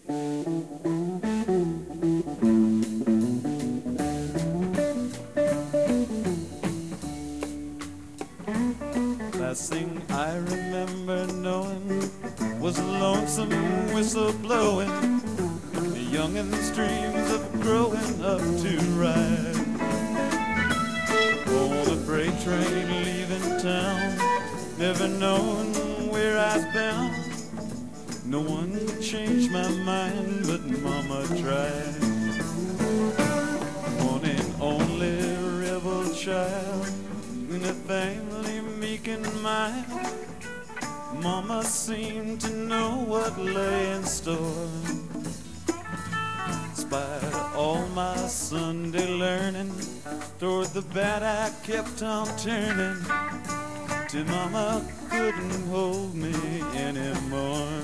Last thing I remember knowing was a lonesome whistle blowing, the youngin's dreams of growing up to ride. Oh, the freight train leaving town, never knowing where I was bound. No one could change my mind, but Mama tried. One and only rebel child in a family meek and mild. Mama seemed to know what lay in store. In spite of all my Sunday learning, toward the bad I kept on turning, till Mama couldn't hold me anymore.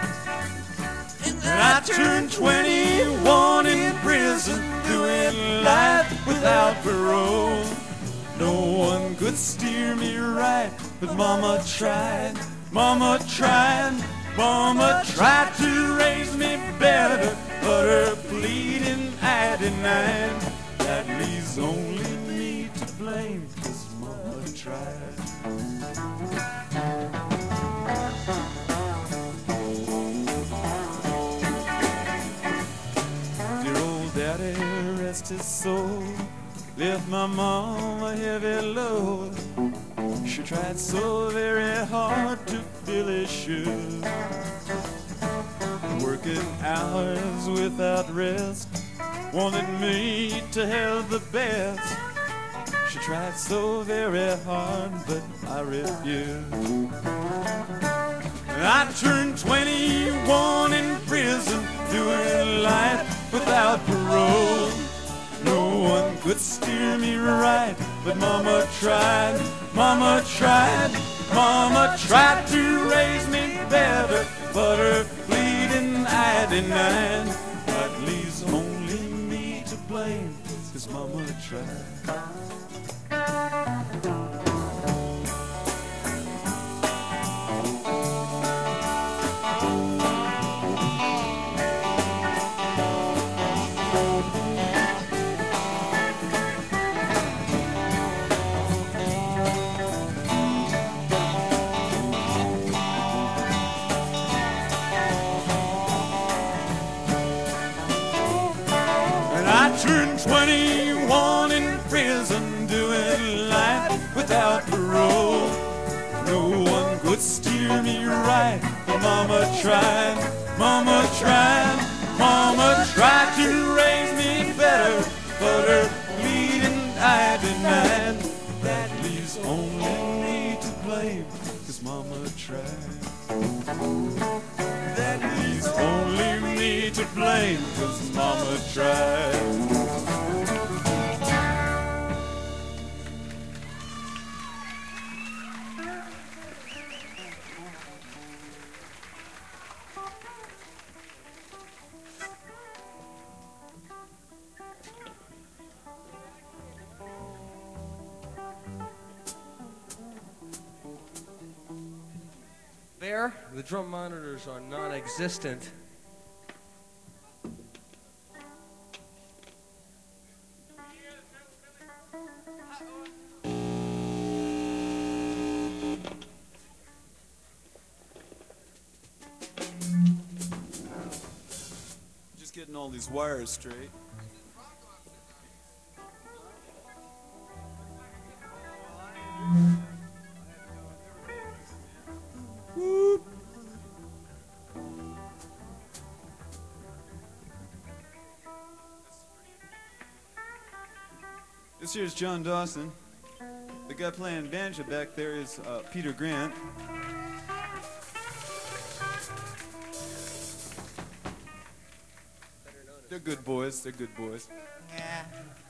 And I turned 21 in prison, doing life without parole. No one could steer me right, but Mama tried. Mama tried, Mama tried to raise me better, but her pleading I denied. That leaves only me to blame, 'cause Mama tried. Dear old Daddy, rest his soul, left my mom a heavy load. She tried so very hard to fill his shoes, working hours without rest, wanted me to have the best. She tried so very hard, but I refused. I turned 21 in prison, doing life without parole. No one could steer me right, but Mama tried. Mama tried, Mama tried to raise me better, but her pleading I denied. That leaves only me to blame, 'cause Mama tried. Turned 21 in prison, doing life without parole. No one could steer me right, but Mama tried. Mama tried, Mama tried to raise me better, but her pleading I denied. That leaves only me to blame, 'cause Mama tried. That leaves only me to blame, 'cause Mama tried. There, the drum monitors are non-existent. Just getting all these wires straight. Whoop. This here's John Dawson. The guy playing banjo back there is Peter Grant. They're good boys. They're good boys. Yeah.